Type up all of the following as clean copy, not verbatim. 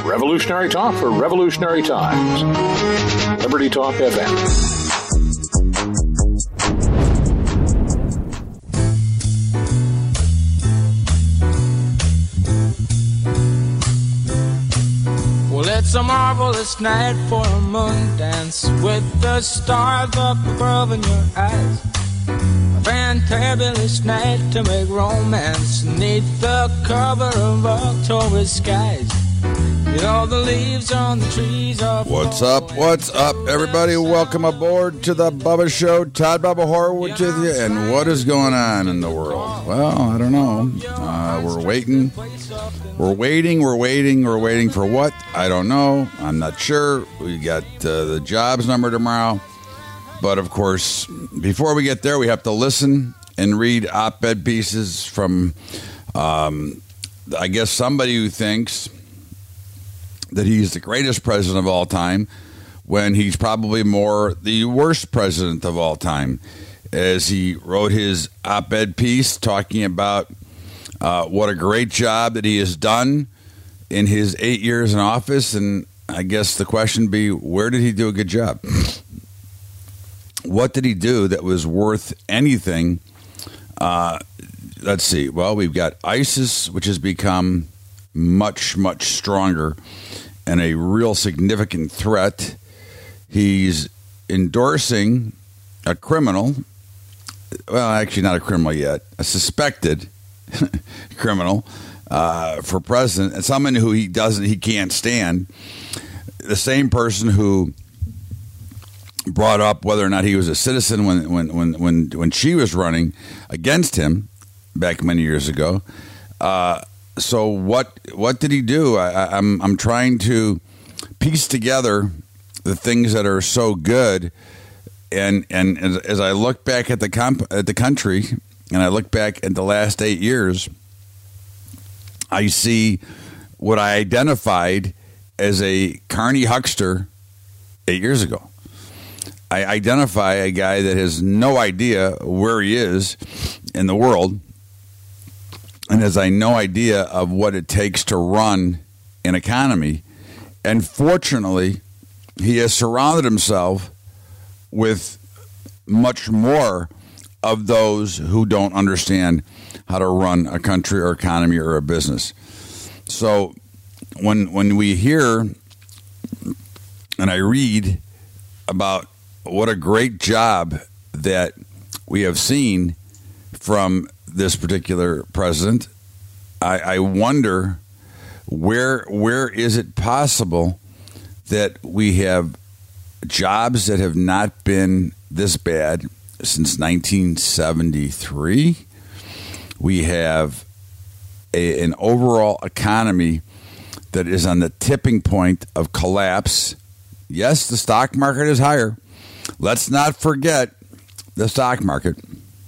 Revolutionary talk for revolutionary times. Liberty Talk FM. Well, it's a marvelous night for a moon dance with the stars up above in your eyes. A fantabulous night to make romance neath the cover of October skies. Get all the leaves on the trees are. What's up, everybody? Welcome aboard to the Bubba Show. Todd Bubba Horowitz with you. And what is going on in the world? Well, I don't know. We're waiting. We're waiting for what? I don't know. I'm not sure. We got the jobs number tomorrow. But, of course, before we get there, we have to listen and read op-ed pieces from, I guess, somebody who thinks that he's the greatest president of all time when he's probably more the worst president of all time, as he wrote his op-ed piece talking about what a great job that he has done in his 8 years in office. And I guess the question be, where did he do a good job? What did he do that was worth anything? Let's see. Well, we've got ISIS, which has become much, much stronger and a real significant threat. He's endorsing a criminal. Well, actually not a criminal yet. A suspected criminal for president, and someone who he can't stand. The same person who brought up whether or not he was a citizen when she was running against him back many years ago. So what did he do? I'm trying to piece together the things that are so good, and as I look back at the country, and I look back at the last 8 years, I see what I identified as a carny huckster 8 years ago. I identify a guy that has no idea where he is in the world and has no idea of what it takes to run an economy. And fortunately, he has surrounded himself with much more of those who don't understand how to run a country or economy or a business. So when we hear and I read about what a great job that we have seen from this particular president, I wonder where is it possible that we have jobs that have not been this bad since 1973. We have an overall economy that is on the tipping point of collapse. Yes, the stock market is higher. Let's not forget the stock market.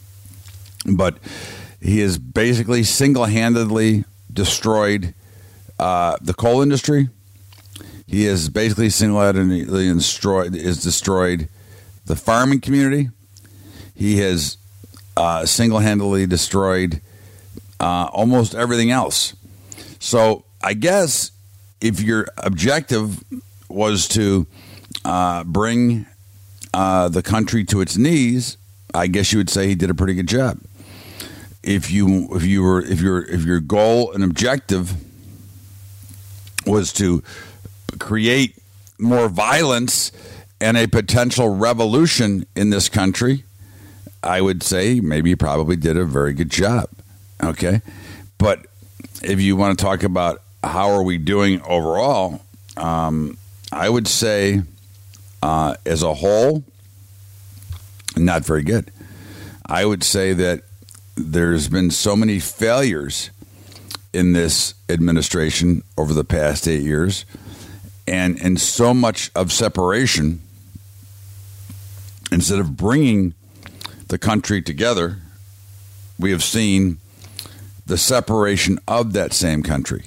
But he has basically single-handedly destroyed the coal industry. He has basically single-handedly destroyed the farming community. He has single-handedly destroyed almost everything else. So I guess if your objective was to bring the country to its knees, I guess you would say he did a pretty good job. If your goal and objective was to create more violence and a potential revolution in this country, I would say maybe he probably did a very good job. Okay, but if you want to talk about how are we doing overall, I would say as a whole, not very good. I would say that there's been so many failures in this administration over the past 8 years, and so much of separation. Instead of bringing the country together, we have seen the separation of that same country.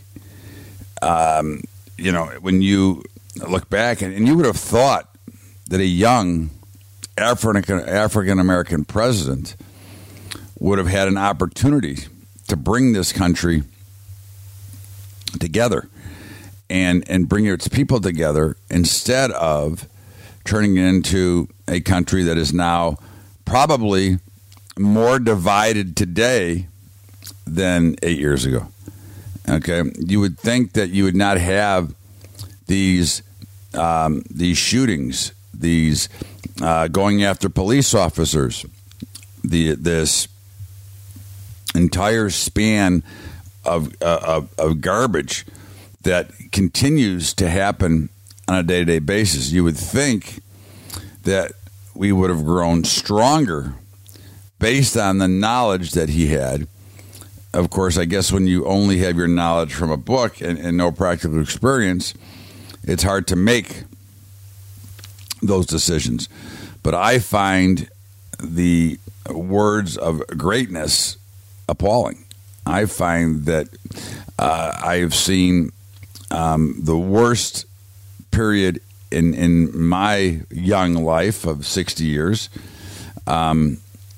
When you look back, and you would have thought that a young African-American president would have had an opportunity to bring this country together. and bring its people together instead of turning it into a country that is now probably more divided today than 8 years ago. Okay, you would think that you would not have these shootings, these going after police officers, this entire span of garbage that continues to happen on a day-to-day basis. You would think that we would have grown stronger based on the knowledge that he had. Of course, I guess when you only have your knowledge from a book and no practical experience, it's hard to make those decisions. But I find the words of greatness appalling. I find that I have seen the worst period in my young life of 60 years. I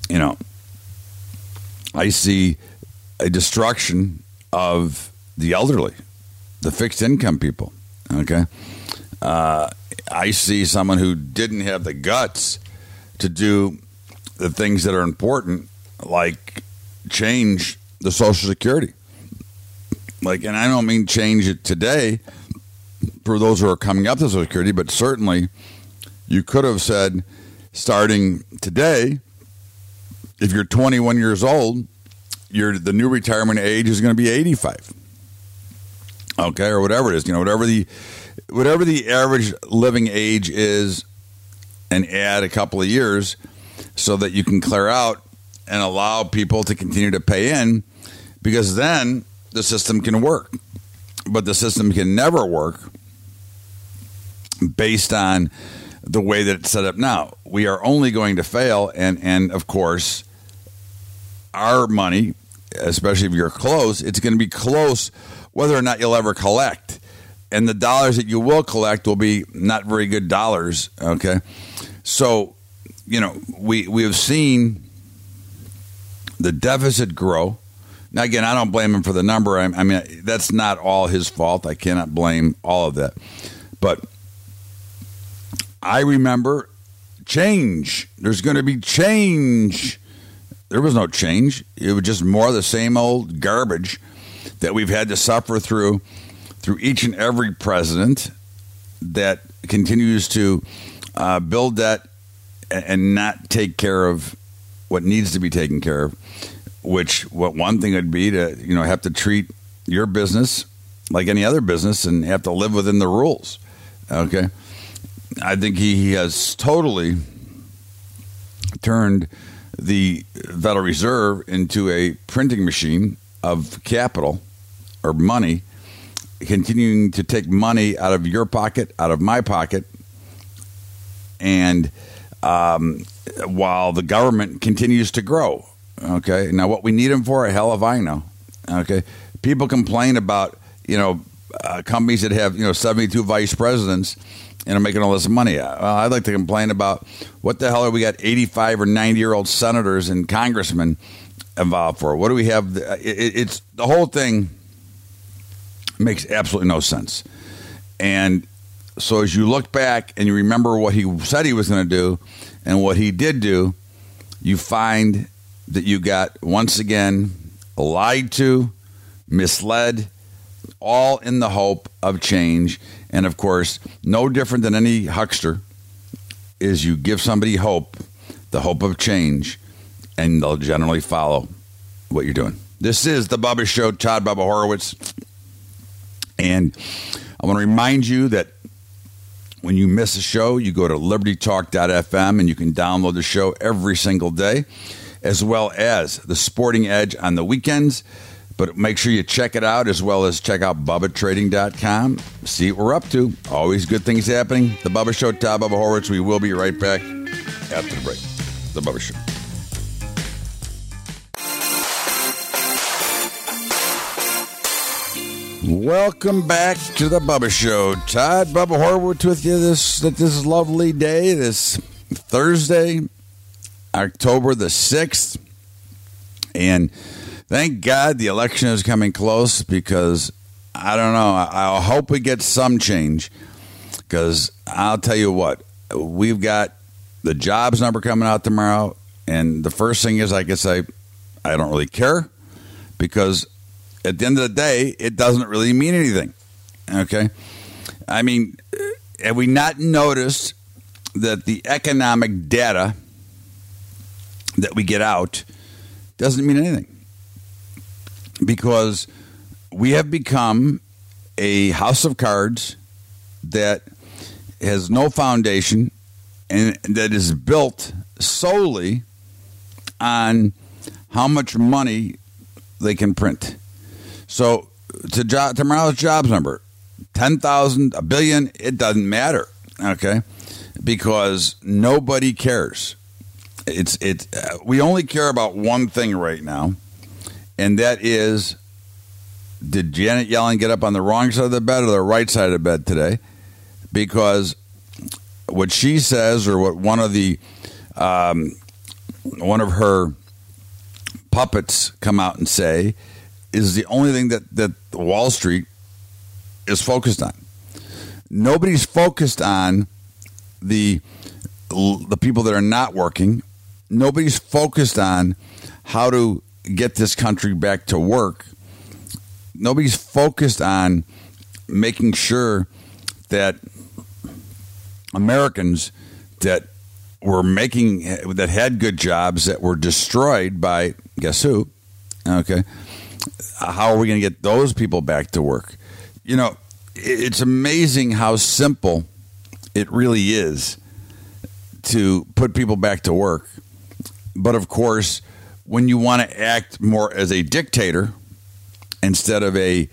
see a destruction of the elderly, the fixed income people. Okay. I see someone who didn't have the guts to do the things that are important, like change the Social Security. And I don't mean change it today for those who are coming up to Social Security, but certainly you could have said, starting today, if you're 21 years old, the new retirement age is going to be 85. Okay, or whatever it is, whatever the average living age is, and add a couple of years so that you can clear out and allow people to continue to pay in, because then the system can work. But the system can never work based on the way that it's set up now. We are only going to fail, and of course, our money, especially if you're close, it's going to be close whether or not you'll ever collect. And the dollars that you will collect will be not very good dollars, okay? So, we have seen the deficit grow. Now, again, I don't blame him for the number. I mean, that's not all his fault. I cannot blame all of that. But I remember change. There's going to be change. There was no change. It was just more of the same old garbage that we've had to suffer through each and every president that continues to build that and not take care of what needs to be taken care of, what one thing would be to, have to treat your business like any other business and have to live within the rules. Okay. I think he has totally turned the Federal Reserve into a printing machine of capital or money, continuing to take money out of your pocket, out of my pocket, and while the government continues to grow. Okay, now what we need them for, hell if I know. Okay, people complain about companies that have 72 vice presidents and are making all this money. I'd like to complain about what the hell are we got 85 or 90-year-old senators and congressmen involved for? What do we have? It's the whole thing makes absolutely no sense. And so as you look back and you remember what he said he was going to do and what he did do, you find that you got, once again, lied to, misled, all in the hope of change. And, of course, no different than any huckster is you give somebody hope, the hope of change, and they'll generally follow what you're doing. This is The Bubba Show, Todd Bubba Horowitz. And I want to remind you that when you miss a show, you go to libertytalk.fm and you can download the show every single day, as well as the Sporting Edge on the weekends. But make sure you check it out, as well as check out BubbaTrading.com. See what we're up to. Always good things happening. The Bubba Show, Todd Bubba Horowitz. We will be right back after the break. The Bubba Show. Welcome back to the Bubba Show. Todd Bubba Horowitz with you this lovely day, this Thursday, October the 6th. And thank God the election is coming close, because I don't know. I hope we get some change, because I'll tell you what, we've got the jobs number coming out tomorrow, and the first thing is I can say I don't really care, because at the end of the day, it doesn't really mean anything. Okay? I mean, have we not noticed that the economic data that we get out doesn't mean anything? Because we have become a house of cards that has no foundation and that is built solely on how much money they can print. So tomorrow's jobs number, 10,000, a billion, it doesn't matter, okay? Because nobody cares. We only care about one thing right now, and that is, did Janet Yellen get up on the wrong side of the bed or the right side of the bed today? Because what she says, or what one of her puppets come out and say, is the only thing that Wall Street is focused on. Nobody's focused on the people that are not working. Nobody's focused on how to get this country back to work. Nobody's focused on making sure that Americans that had good jobs that were destroyed by guess who? Okay. How are we going to get those people back to work? You know, it's amazing how simple it really is to put people back to work. But of course, when you want to act more as a dictator instead of a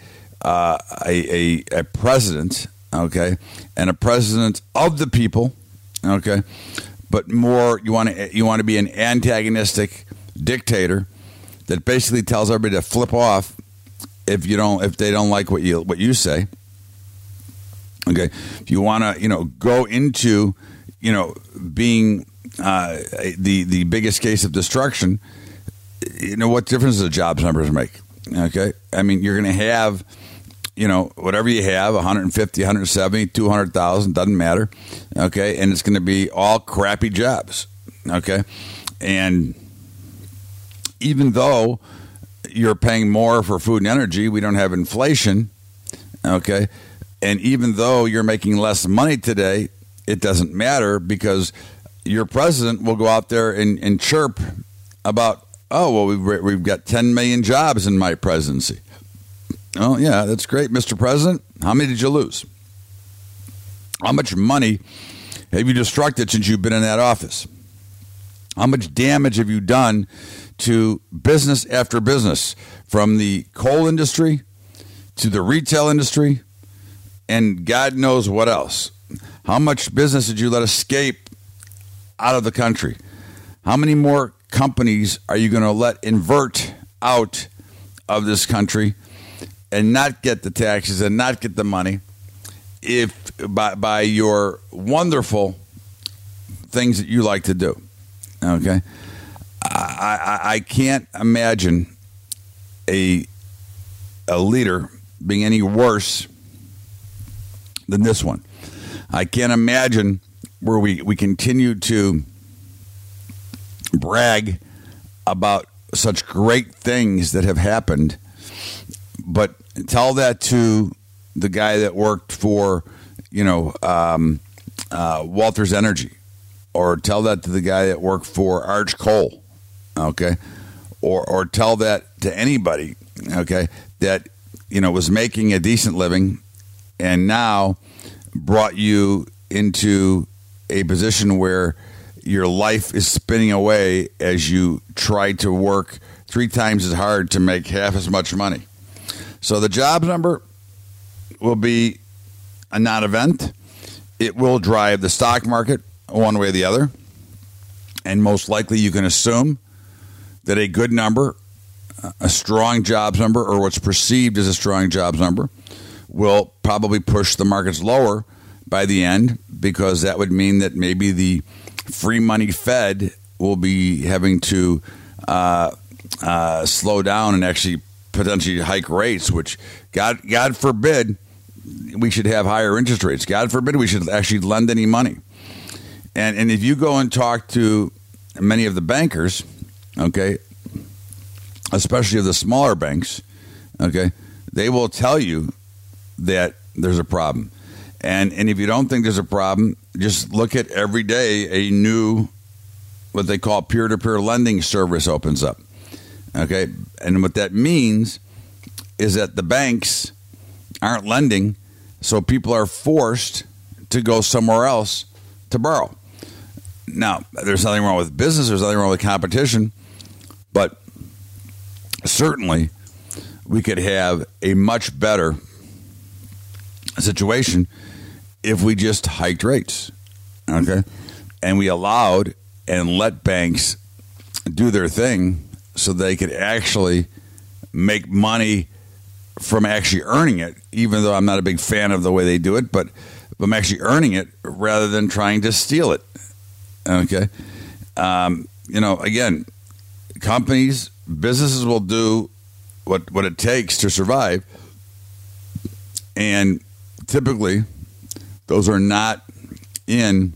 president, okay, and a president of the people, okay, but more you want to be an antagonistic dictator that basically tells everybody to flip off if they don't like what you say. Okay, if you want to go into being the biggest case of destruction, what difference does the jobs numbers make? Okay, I mean, you're going to have whatever you have, 150, 170, 200,000, doesn't matter. Okay, and it's going to be all crappy jobs. Okay, and even though you're paying more for food and energy, we don't have inflation. Okay, and even though you're making less money today, it doesn't matter, because your president will go out there and chirp about, oh, well, we've got 10 million jobs in my presidency. Oh, yeah, that's great, Mr. President. How many did you lose? How much money have you destructed since you've been in that office? How much damage have you done to business after business, from the coal industry to the retail industry and God knows what else? How much business did you let escape out of the country? How many more companies are you going to let invert out of this country and not get the taxes and not get the money if by your wonderful things that you like to do? Okay, I can't imagine a leader being any worse than this one. I can't imagine where we continue to brag about such great things that have happened, but tell that to the guy that worked for, Walters Energy, or tell that to the guy that worked for Arch Coal, okay, or tell that to anybody, okay, that was making a decent living and now brought you into a position where your life is spinning away as you try to work 3 times as hard to make half as much money. So the jobs number will be a non-event. It will drive the stock market one way or the other. And most likely you can assume that a good number, a strong jobs number, or what's perceived as a strong jobs number, will probably push the markets lower by the end, because that would mean that maybe the free money Fed will be having to slow down and actually potentially hike rates, which God forbid we should have higher interest rates. God forbid we should actually lend any money. And if you go and talk to many of the bankers, okay, especially of the smaller banks, okay, they will tell you that there's a problem. And if you don't think there's a problem, just look at every day a new, what they call peer-to-peer lending service opens up. Okay, and what that means is that the banks aren't lending, so people are forced to go somewhere else to borrow. Now, there's nothing wrong with business, there's nothing wrong with competition, but certainly we could have a much better situation if we just hiked rates, okay? And we allowed and let banks do their thing so they could actually make money from actually earning it, even though I'm not a big fan of the way they do it, but I'm actually earning it rather than trying to steal it, okay? Again, businesses will do what it takes to survive, and typically those are not in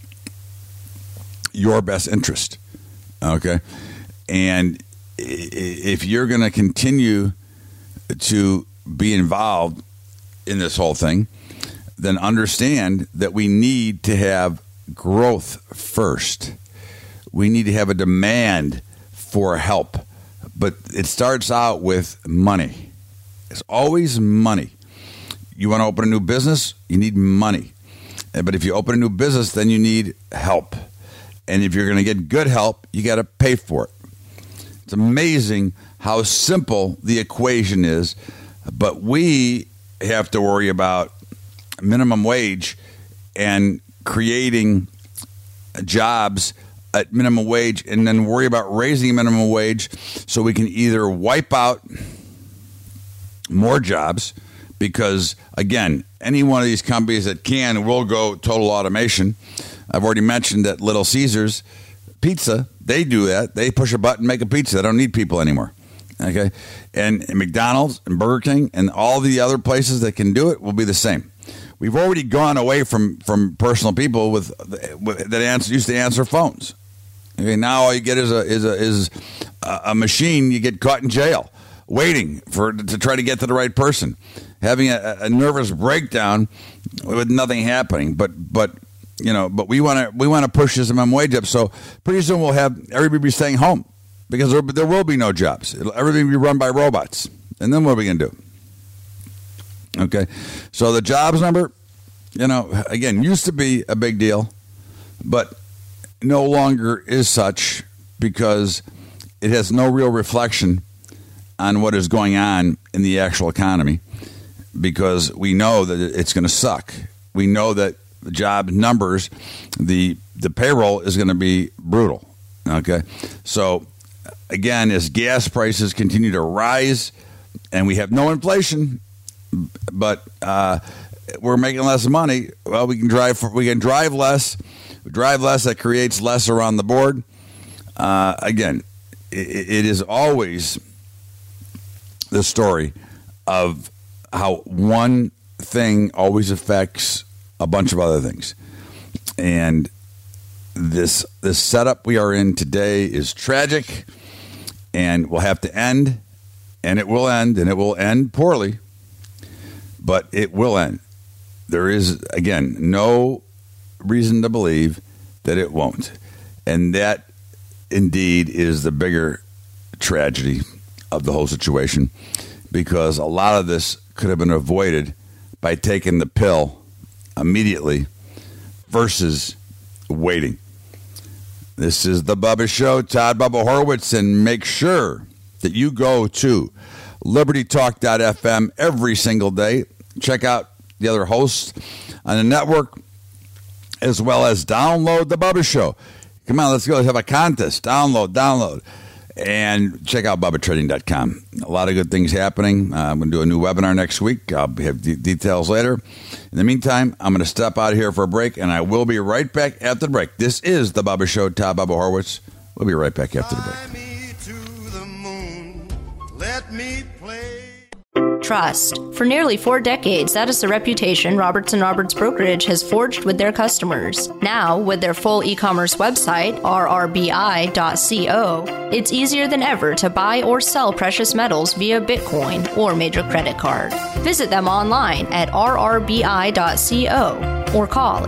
your best interest, okay? And if you're going to continue to be involved in this whole thing, then understand that we need to have growth first. We need to have a demand for help. But it starts out with money. It's always money. You want to open a new business, you need money. But if you open a new business, then you need help. And if you're going to get good help, you got to pay for it. It's amazing how simple the equation is, but we have to worry about minimum wage and creating jobs at minimum wage, and then worry about raising minimum wage so we can either wipe out more jobs, because, again, any one of these companies that will go total automation. I've already mentioned that Little Caesars Pizza, they do that. They push a button, make a pizza. They don't need people anymore. Okay, and McDonald's and Burger King and all the other places that can do it will be the same. We've already gone away from personal people that used to answer phones. Okay, now all you get is a machine. You get caught in jail waiting to try to get to the right person, having a nervous breakdown with nothing happening. But we want to push this minimum wage up. So pretty soon we'll have everybody staying home because there will be no jobs. Everything will be run by robots. And then what are we going to do? Okay, so the jobs number, again, used to be a big deal, but no longer is such because it has no real reflection on what is going on in the actual economy, because we know that it's going to suck. We know that the job numbers, the payroll is going to be brutal. Okay, so again, as gas prices continue to rise and we have no inflation, but we're making less money, well, we can drive less. We drive less. That creates less around the board. Again, it is always the story of how one thing always affects a bunch of other things. And this setup we are in today is tragic and will have to end, and it will end, and it will end poorly, but it will end. There is, again, no reason to believe that it won't. And that indeed is the bigger tragedy of the whole situation, because a lot of this could have been avoided by taking the pill immediately versus waiting. This is the Bubba Show, Todd Bubba Horwitz, and make sure that you go to libertytalk.fm every single day. Check out the other hosts on the network, as well as download the Bubba Show. Come on, let's go. Let's have a contest. Download. And check out BubbaTrading.com. A lot of good things happening. I'm going to do a new webinar next week. I'll have details later. In the meantime, I'm going to step out here for a break, and I will be right back after the break. This is the Bubba Show, Todd Bubba Horwitz. We'll be right back after the break. Fly me to the moon. Let me play trust. For nearly 4 decades, that is the reputation Roberts & Roberts Brokerage has forged with their customers. Now, with their full e-commerce website, rrbi.co, it's easier than ever to buy or sell precious metals via Bitcoin or major credit card. Visit them online at rrbi.co or call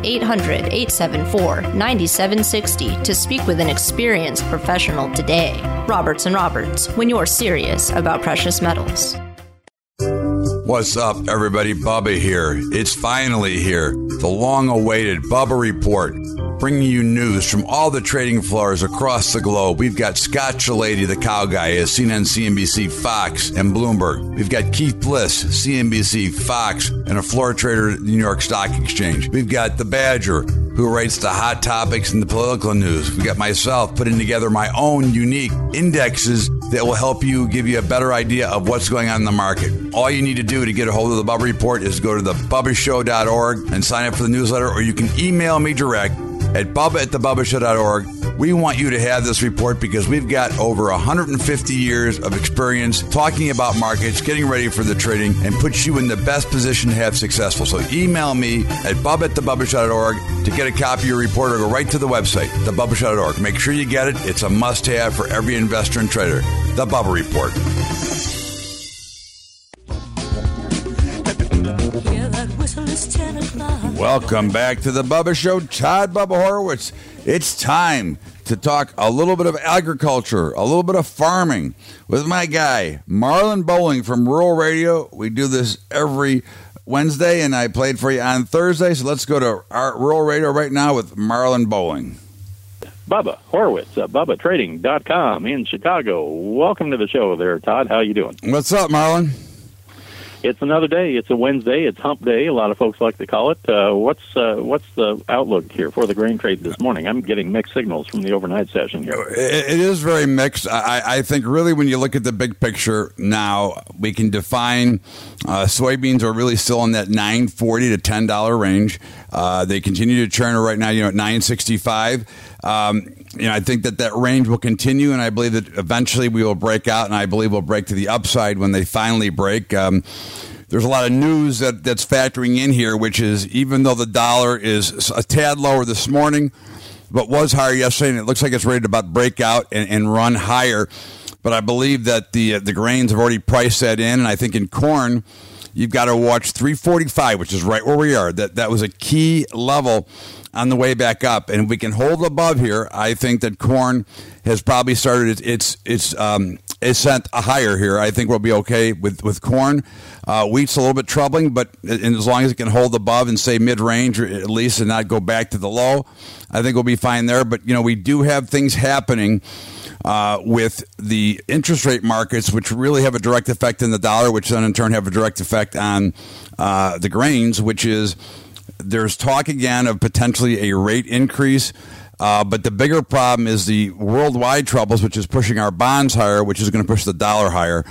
800-874-9760 to speak with an experienced professional today. Roberts & Roberts, when you're serious about precious metals. What's up, everybody? Bubba here. It's finally here. The long-awaited Bubba Report, bringing you news from all the trading floors across the globe. We've got Scott Shellady, the cow guy, at CNN, CNBC, Fox, and Bloomberg. We've got Keith Bliss, CNBC, Fox, and a floor trader at the New York Stock Exchange. We've got the Badger, who writes the hot topics and the political news. We've got myself putting together my own unique indexes that will help you, give you a better idea of what's going on in the market. All you need to do to get a hold of the Bubba Report is go to thebubbashow.org and sign up for the newsletter, or you can email me direct at bubba@thebubbashow.org. We want you to have this report because we've got over 150 years of experience talking about markets, getting ready for the trading, and puts you in the best position to have successful. So email me at bubba@thebubbashow.org to get a copy of your report, or go right to the website, thebubbashow.org. Make sure you get it. It's a must-have for every investor and trader. The Bubba Report. Welcome back to the Bubba Show. Todd Bubba Horowitz. It's time to talk a little bit of agriculture, a little bit of farming with my guy, Marlon Bowling from Rural Radio. We do this every Wednesday, and I played for you on Thursday. So let's go to our Rural Radio right now with Marlon Bowling. Bubba Horowitz at BubbaTrading.com in Chicago. Welcome to the show there, Todd. How you doing? What's up, Marlon? It's another day. It's a Wednesday. It's hump day. A lot of folks like to call it. What's the outlook here for the grain trade this morning? I'm getting mixed signals from the overnight session here. It is very mixed. I think really when you look at the big picture now, we can define soybeans are really still in that $9.40 to $10 range. They continue to churn right now, at $9.65. I think that range will continue, and I believe that eventually we will break out, and I believe we'll break to the upside when they finally break. There's a lot of news that's factoring in here, which is even though the dollar is a tad lower this morning, but was higher yesterday, and it looks like it's ready to about break out and run higher. But I believe that the grains have already priced that in, and I think in corn, you've got to watch 345, which is right where we are. That was a key level on the way back up, and if we can hold above here, I think that corn has probably started its ascent higher here. I think we'll be okay with corn. Wheat's a little bit troubling, but as long as it can hold above and say mid-range, or at least, and not go back to the low, I think we'll be fine there. But we do have things happening with the interest rate markets, which really have a direct effect on the dollar, which then in turn have a direct effect on the grains, which is there's talk again of potentially a rate increase. But the bigger problem is the worldwide troubles, which is pushing our bonds higher, which is going to push the dollar higher.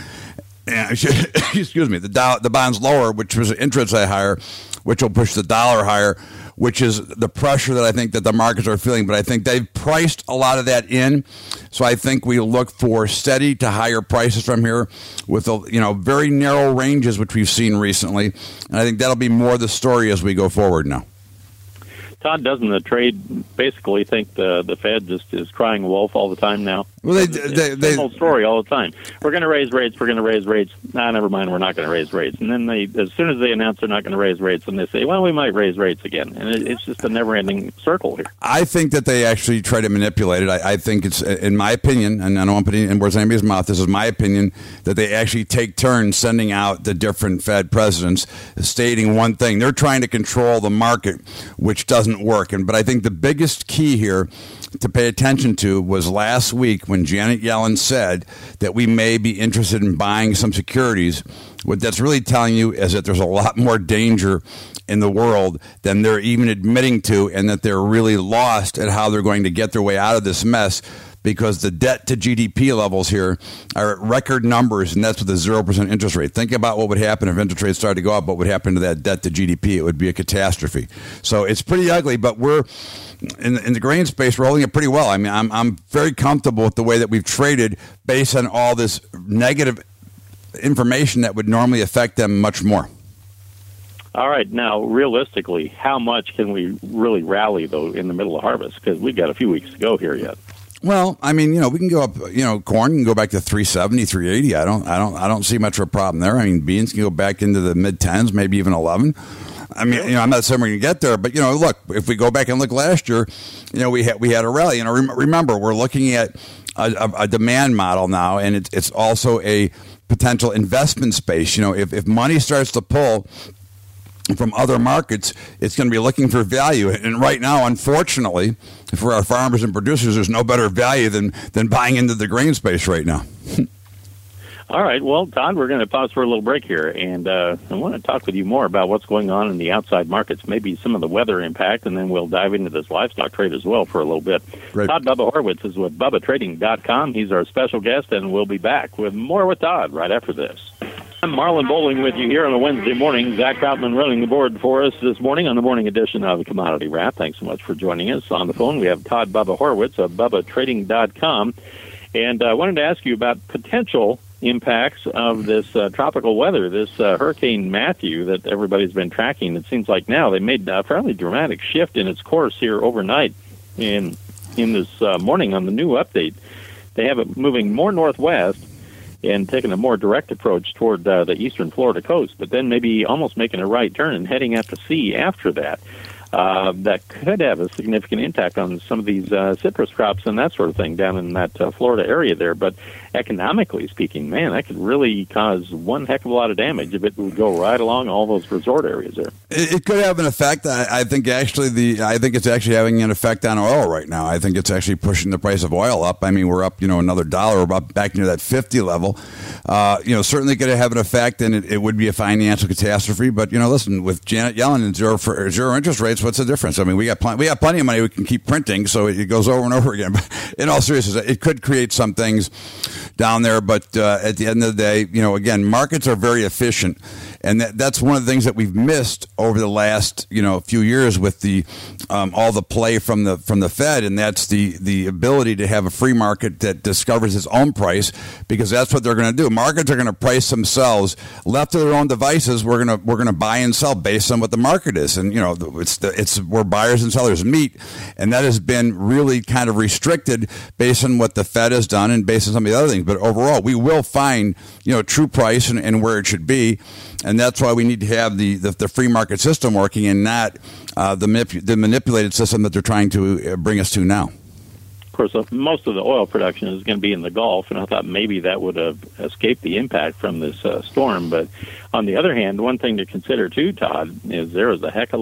Excuse me, the bonds lower, which was interest rate higher, which will push the dollar higher, which is the pressure that I think that the markets are feeling. But I think they've priced a lot of that in. So I think we look for steady to higher prices from here with very narrow ranges, which we've seen recently. And I think that'll be more the story as we go forward now. Todd, doesn't the trade basically think the Fed just is crying wolf all the time now? Well, it's the whole story all the time. We're going to raise rates. We're going to raise rates. Never mind. We're not going to raise rates. And then as soon as they announce they're not going to raise rates, and they say, well, we might raise rates again. And it's just a never-ending circle here. I think that they actually try to manipulate it. I think it's, in my opinion, and I don't want to put it in words in anybody's mouth, this is my opinion, that they actually take turns sending out the different Fed presidents stating one thing. They're trying to control the market, which doesn't work. But I think the biggest key here to pay attention to was last week when Janet Yellen said that we may be interested in buying some securities. What that's really telling you is that there's a lot more danger in the world than they're even admitting to, and that they're really lost at how they're going to get their way out of this mess, because the debt to GDP levels here are at record numbers, and that's with a 0% interest rate. Think about what would happen if interest rates started to go up. What would happen to that debt to GDP? It would be a catastrophe. So it's pretty ugly, but we're in the grain space, we're holding it pretty well. I mean, I'm very comfortable with the way that we've traded based on all this negative information that would normally affect them much more. All right. Now, realistically, how much can we really rally, though, in the middle of harvest? Because we've got a few weeks to go here yet. Well, I mean, we can go up, corn can go back to 370, 380. I don't see much of a problem there. I mean, beans can go back into the mid 10s, maybe even 11. I mean, I'm not saying we're going to get there, but look, if we go back and look last year, we had a rally. Remember, we're looking at a demand model now, and it's also a potential investment space. If money starts to pull from other markets, it's going to be looking for value. And right now, unfortunately, for our farmers and producers, there's no better value than buying into the grain space right now. All right. Well, Todd, we're going to pause for a little break here, and I want to talk with you more about what's going on in the outside markets, maybe some of the weather impact, and then we'll dive into this livestock trade as well for a little bit. Great. Todd Bubba Horwitz is with BubbaTrading.com. He's our special guest, and we'll be back with more with Todd right after this. I'm Marlon Bowling with you here on a Wednesday morning. Zach Troutman running the board for us this morning on the morning edition of the Commodity Wrap. Thanks so much for joining us. On the phone, we have Todd Bubba Horwitz of BubbaTrading.com. And I wanted to ask you about potential impacts of this tropical weather, this Hurricane Matthew that everybody's been tracking. It seems like now they made a fairly dramatic shift in its course here overnight. In this morning on the new update, they have it moving more northwest and taking a more direct approach toward the eastern Florida coast, but then maybe almost making a right turn and heading out to sea after that. That could have a significant impact on some of these citrus crops and that sort of thing down in that Florida area there. But economically speaking, man, that could really cause one heck of a lot of damage if it would go right along all those resort areas there. It could have an effect. I think it's actually having an effect on oil right now. I think it's actually pushing the price of oil up. I mean, we're up, another $1. We're up back near that 50 level. Certainly could have an effect, and it would be a financial catastrophe. But listen, with Janet Yellen and zero interest rates, what's the difference? I mean, we got plenty of money. We can keep printing, so it goes over and over again. But in all seriousness, it could create some things down there. But at the end of the day, again, markets are very efficient, and that's one of the things that we've missed over the last few years with the all the play from the Fed, and that's the ability to have a free market that discovers its own price, because that's what they're going to do. Markets are going to price themselves. Left to their own devices, we're going to buy and sell based on what the market is, and it's where buyers and sellers meet, and that has been really kind of restricted based on what the Fed has done and based on some of the other things. But overall, we will find true price and where it should be, and that's why we need to have the free market system working, and not the manipulated system that they're trying to bring us to now. Of course, most of the oil production is going to be in the Gulf, and I thought maybe that would have escaped the impact from this storm. But on the other hand, one thing to consider too, Todd, is there is a heck of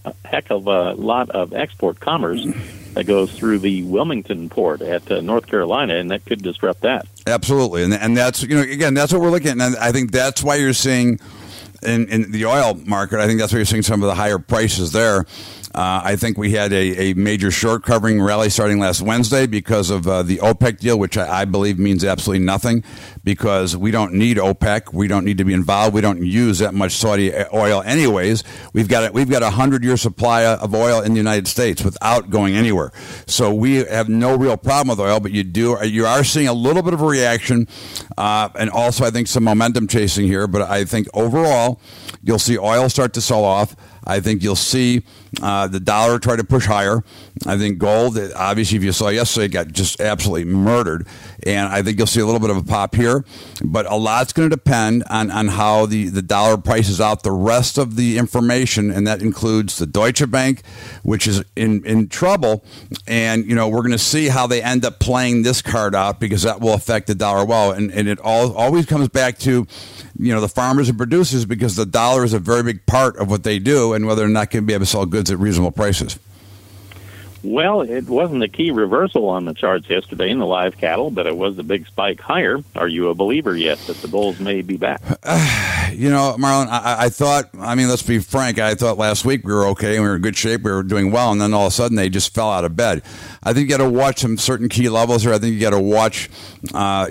a lot of export commerce that goes through the Wilmington port at North Carolina, and that could disrupt that. Absolutely, and that's again, that's what we're looking at, and I think that's why you're seeing in the oil market. I think that's why you're seeing some of the higher prices there. I think we had a major short covering rally starting last Wednesday because of the OPEC deal, which I believe means absolutely nothing, because we don't need OPEC. We don't need to be involved. We don't use that much Saudi oil anyways. We've got a 100-year supply of oil in the United States without going anywhere. So we have no real problem with oil, but you are seeing a little bit of a reaction, and also I think some momentum chasing here. But I think overall you'll see oil start to sell off. I think you'll see the dollar try to push higher. I think gold, obviously, if you saw yesterday, got just absolutely murdered. And I think you'll see a little bit of a pop here. But a lot's going to depend on how the dollar prices out the rest of the information, and that includes the Deutsche Bank, which is in trouble. And, we're going to see how they end up playing this card out, because that will affect the dollar well. And it always comes back to, the farmers and producers, because the dollar is a very big part of what they do, and whether or not can be able to sell goods at reasonable prices. Well, it wasn't a key reversal on the charts yesterday in the live cattle, but it was a big spike higher. Are you a believer yet that the bulls may be back? Marlon, I thought, let's be frank, I thought last week we were okay and we were in good shape, we were doing well, and then all of a sudden they just fell out of bed. I think you got to watch some certain key levels here. I think you got to watch, a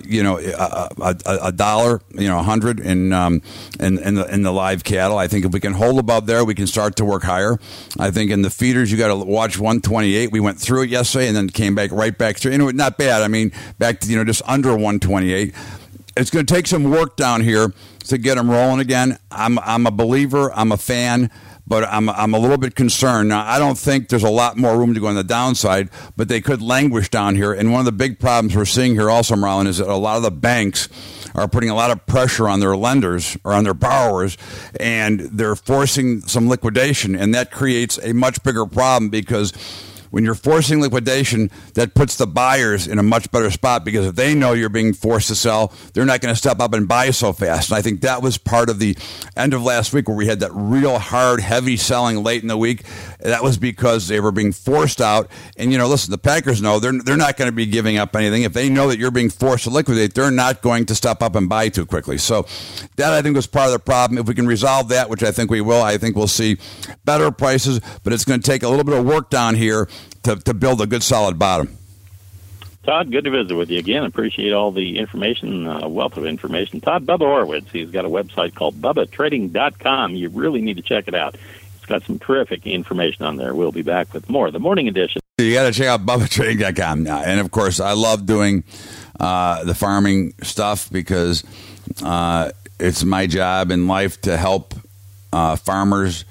dollar, 100 in the live cattle. I think if we can hold above there, we can start to work higher. I think in the feeders, you got to watch 128. We went through it yesterday and then came back right back through. Not bad. Back to, just under 128. it's going to take some work down here to get them rolling again. I'm a believer. I'm a fan. But I'm a little bit concerned. Now, I don't think there's a lot more room to go on the downside, but they could languish down here. And one of the big problems we're seeing here also, Marlon, is that a lot of the banks are putting a lot of pressure on their lenders or on their borrowers, and they're forcing some liquidation. And that creates a much bigger problem because when you're forcing liquidation, that puts the buyers in a much better spot because if they know you're being forced to sell, they're not going to step up and buy so fast. And I think that was part of the end of last week where we had that real hard, heavy selling late in the week. That was because they were being forced out. And, listen, the Packers know they're not going to be giving up anything. If they know that you're being forced to liquidate, they're not going to step up and buy too quickly. So that, I think, was part of the problem. If we can resolve that, which I think we will, I think we'll see better prices. But it's going to take a little bit of work down here to build a good, solid bottom. Todd, good to visit with you again. Appreciate all the information, wealth of information. Todd, Bubba Horwitz, he's got a website called BubbaTrading.com. You really need to check it out. It's got some terrific information on there. We'll be back with more. The Morning Edition. You got to check out BubbaTrading.com. And, of course, I love doing the farming stuff because it's my job in life to help farmers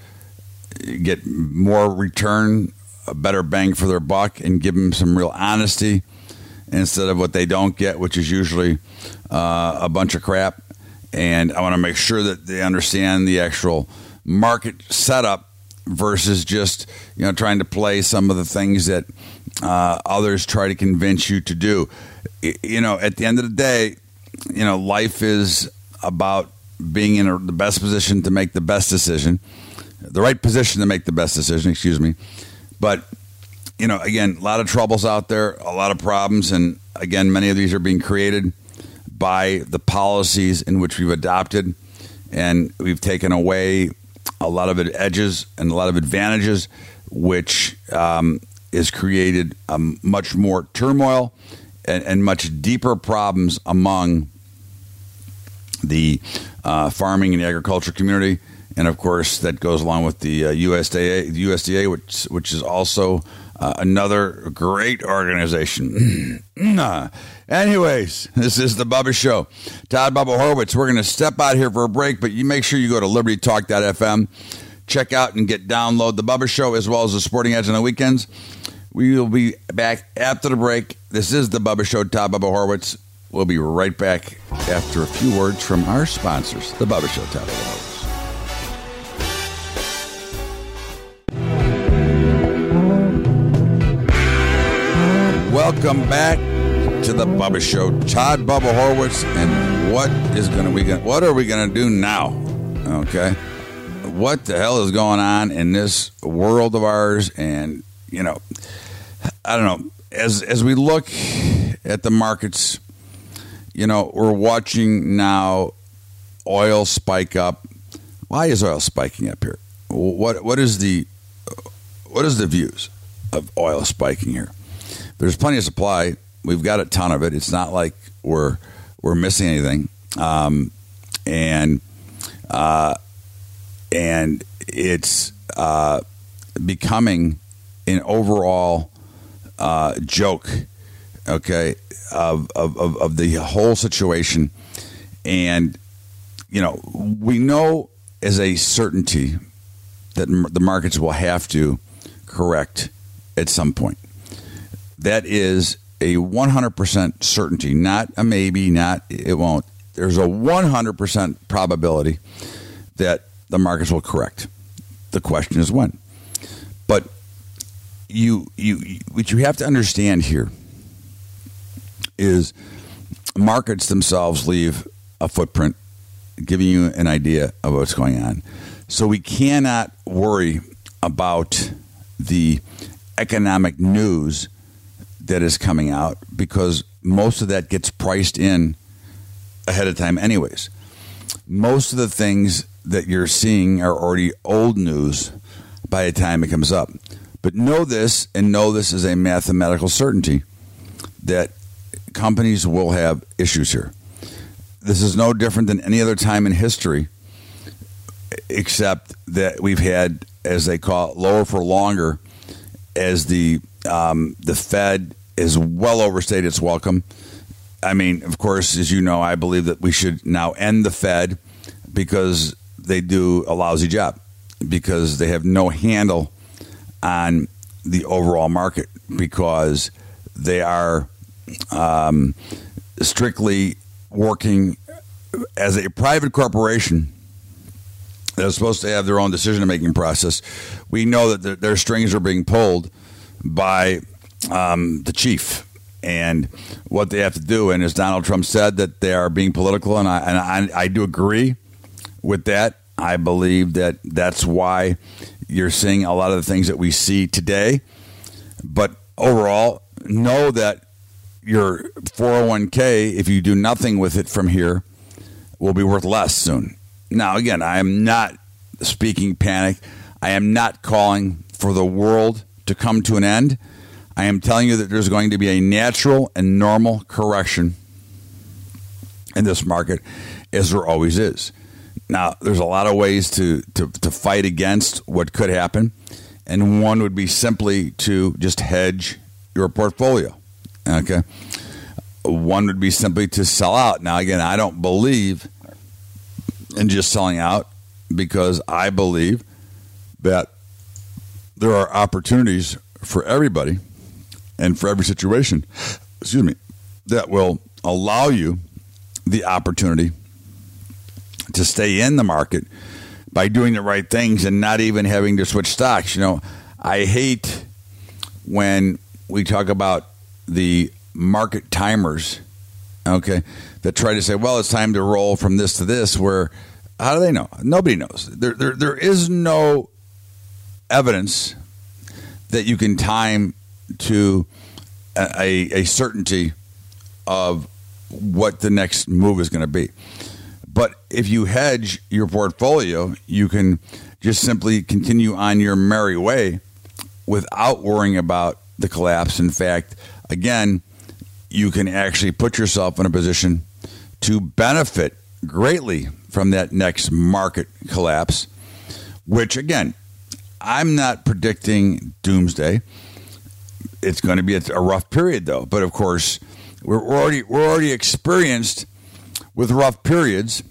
get more return, a better bang for their buck, and give them some real honesty instead of what they don't get, which is usually a bunch of crap. And I want to make sure that they understand the actual market setup versus just trying to play some of the things that others try to convince you to do. At the end of the day, life is about being in the best position to make the best decision, the right position to make the best decision, excuse me. But, again, a lot of troubles out there, a lot of problems. And, again, many of these are being created by the policies in which we've adopted. And we've taken away a lot of edges and a lot of advantages, which has created much more turmoil and much deeper problems among the farming and agriculture community. And, of course, that goes along with the USDA, which is also another great organization. Anyways, this is the Bubba Show. Todd Bubba Horwitz. We're going to step out here for a break, but you make sure you go to LibertyTalk.fm. Check out and download the Bubba Show as well as the Sporting Edge on the weekends. We will be back after the break. This is the Bubba Show. Todd Bubba Horwitz. We'll be right back after a few words from our sponsors. The Bubba Show. Todd Bubba Horwitz. Welcome back to the Bubba Show. Todd Bubba Horwitz, and what are we going to do now? Okay, what the hell is going on in this world of ours? And I don't know. As we look at the markets, we're watching now oil spike up. Why is oil spiking up here? What is the views of oil spiking here? There's plenty of supply. We've got a ton of it. It's not like we're missing anything, and it's becoming an overall joke, okay, of the whole situation. And we know as a certainty that the markets will have to correct at some point. That is a 100% certainty, not a maybe, not it won't. There's a 100% probability that the markets will correct. The question is when. But what you have to understand here is markets themselves leave a footprint, giving you an idea of what's going on. So we cannot worry about the economic news that is coming out because most of that gets priced in ahead of time anyways. Most of the things that you're seeing are already old news by the time it comes up. But know this as a mathematical certainty that companies will have issues here. This is no different than any other time in history, except that we've had, as they call it, lower for longer, as the Fed is well overstated its welcome, I mean, of course, as you know, I believe that we should now end the Fed because they do a lousy job, because they have no handle on the overall market, because they are strictly working as a private corporation that is supposed to have their own decision-making process. We know that their strings are being pulled by the chief, and what they have to do. And as Donald Trump said, that they are being political, and I do agree with that. I believe that that's why you're seeing a lot of the things that we see today. But overall, know that your 401k, if you do nothing with it from here, will be worth less soon. Now, again, I am not speaking panic. I am not calling for the world to come to an end. I am telling you that there's going to be a natural and normal correction in this market, as there always is. Now, there's a lot of ways to fight against what could happen, and one would be simply to just hedge your portfolio. Okay, one would be simply to sell out. Now, again, I don't believe in just selling out, because I believe that there are opportunities for everybody and for every situation, that will allow you the opportunity to stay in the market by doing the right things and not even having to switch stocks. I hate when we talk about the market timers, okay, that try to say, well, it's time to roll from this to this, where how do they know? Nobody knows. There is no evidence that you can time to a certainty of what the next move is going to be. But if you hedge your portfolio, you can just simply continue on your merry way without worrying about the collapse. In fact, again, you can actually put yourself in a position to benefit greatly from that next market collapse, which, again, I'm not predicting doomsday. It's going to be a rough period, though. But, of course, we're already experienced with rough periods,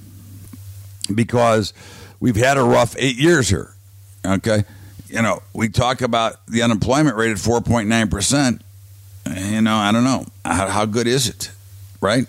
because we've had a rough 8 years here. Okay, we talk about the unemployment rate at 4.9%. I don't know how good is it, right?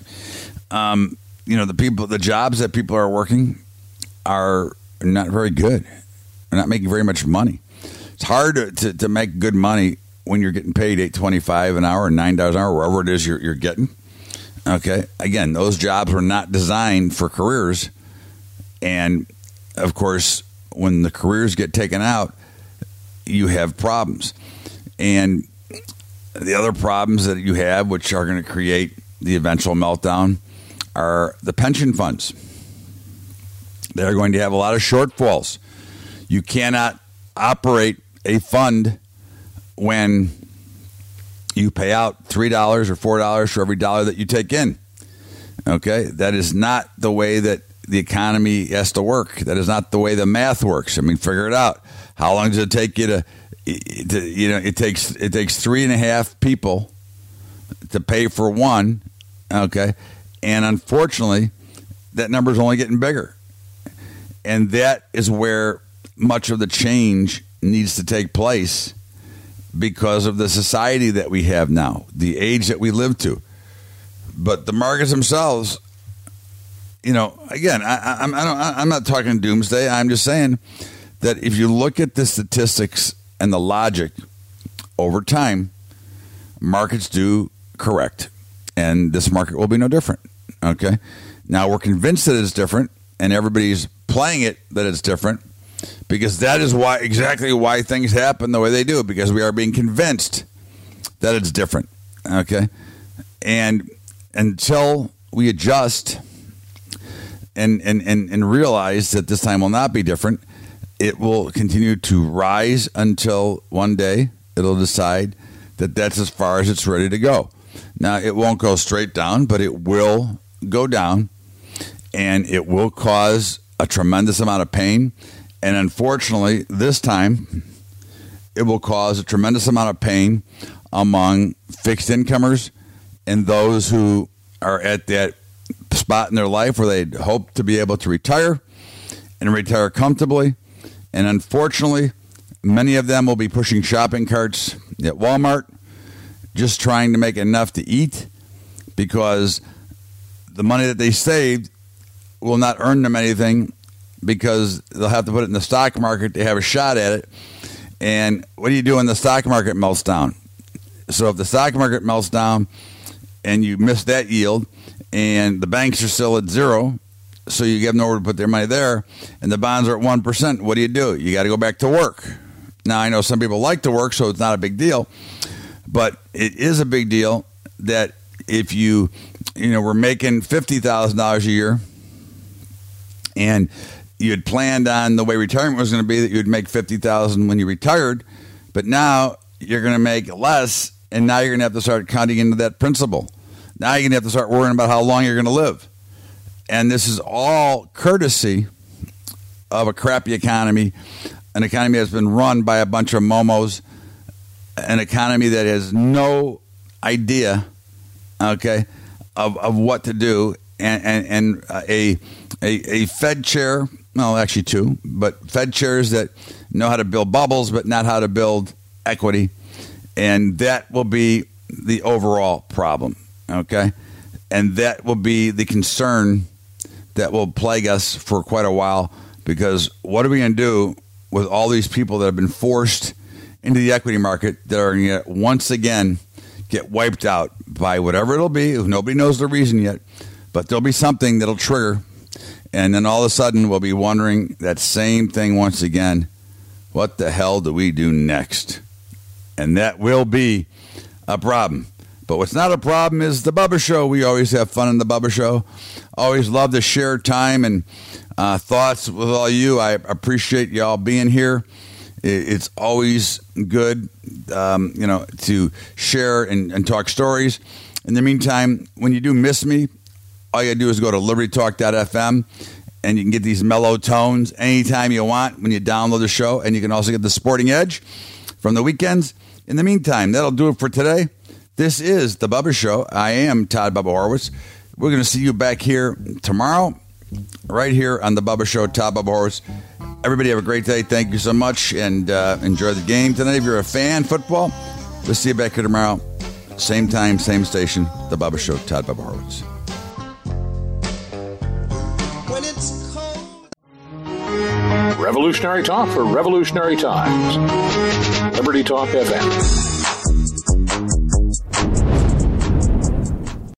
The jobs that people are working are not very good. They're not making very much money. It's hard to make good money when you're getting paid $8.25 an hour or $9 an hour, wherever it is you're getting. Okay, again, those jobs were not designed for careers, and of course, when the careers get taken out, you have problems. And the other problems that you have, which are going to create the eventual meltdown, are the pension funds. They're going to have a lot of shortfalls. You cannot operate a fund when you pay out $3 or $4 for every dollar that you take in. Okay? That is not the way that the economy has to work. That is not the way the math works. I mean, figure it out. How long does it take you it takes 3.5 people to pay for one, okay? And unfortunately, that number is only getting bigger. And that is where much of the change needs to take place, because of the society that we have now, the age that we live to. But the markets themselves, again, I'm not talking doomsday. I'm just saying that if you look at the statistics and the logic over time, markets do correct. And this market will be no different. Okay? Now, we're convinced that it's different, and everybody's playing it that it's different, because that is exactly why things happen the way they do, because we are being convinced that it's different. Okay? And until we adjust and realize that this time will not be different, it will continue to rise until one day it'll decide that that's as far as it's ready to go. Now, it won't go straight down, but it will go down, and it will cause a tremendous amount of pain. And unfortunately, this time, it will cause a tremendous amount of pain among fixed incomers and those who are at that spot in their life where they hope to be able to retire and retire comfortably. And unfortunately, many of them will be pushing shopping carts at Walmart, just trying to make enough to eat, because the money that they saved will not earn them anything, because they'll have to put it in the stock market to have a shot at it. And what do you do when the stock market melts down? So if the stock market melts down and you miss that yield and the banks are still at zero, so you have nowhere to put their money there, and the bonds are at 1%, what do? You got to go back to work. Now, I know some people like to work, so it's not a big deal, but it is a big deal that if you were making $50,000 a year and you had planned on the way retirement was going to be that you'd make $50,000 when you retired, but now you're going to make less, and now you're going to have to start counting into that principal. Now you're going to have to start worrying about how long you're going to live. And this is all courtesy of a crappy economy, an economy that's been run by a bunch of momos, an economy that has no idea, okay, of what to do, and a Fed chair, well, actually two, but Fed chairs that know how to build bubbles but not how to build equity, and that will be the overall problem, okay? And that will be the concern that will plague us for quite a while, because what are we going to do with all these people that have been forced into the equity market that are going to once again get wiped out by whatever it'll be? Nobody knows the reason yet, but there'll be something that'll trigger, and then all of a sudden we'll be wondering that same thing once again. What the hell do we do next? And that will be a problem. But what's not a problem is the Bubba Show. We always have fun in the Bubba Show. Always love to share time and thoughts with all you. I appreciate y'all being here. It's always good, to share and talk stories. In the meantime, when you do miss me, all you got to do is go to libertytalk.fm, and you can get these mellow tones anytime you want when you download the show. And you can also get the Sporting Edge from the weekends. In the meantime, that'll do it for today. This is The Bubba Show. I am Todd Bubba Horowitz. We're going to see you back here tomorrow, right here on The Bubba Show, Todd Bubba Horowitz. Everybody have a great day. Thank you so much, and enjoy the game tonight. If you're a fan of football, we'll see you back here tomorrow. Same time, same station, The Bubba Show, Todd Bubba Horowitz. When it's cold. Revolutionary talk for revolutionary times. Liberty Talk FM.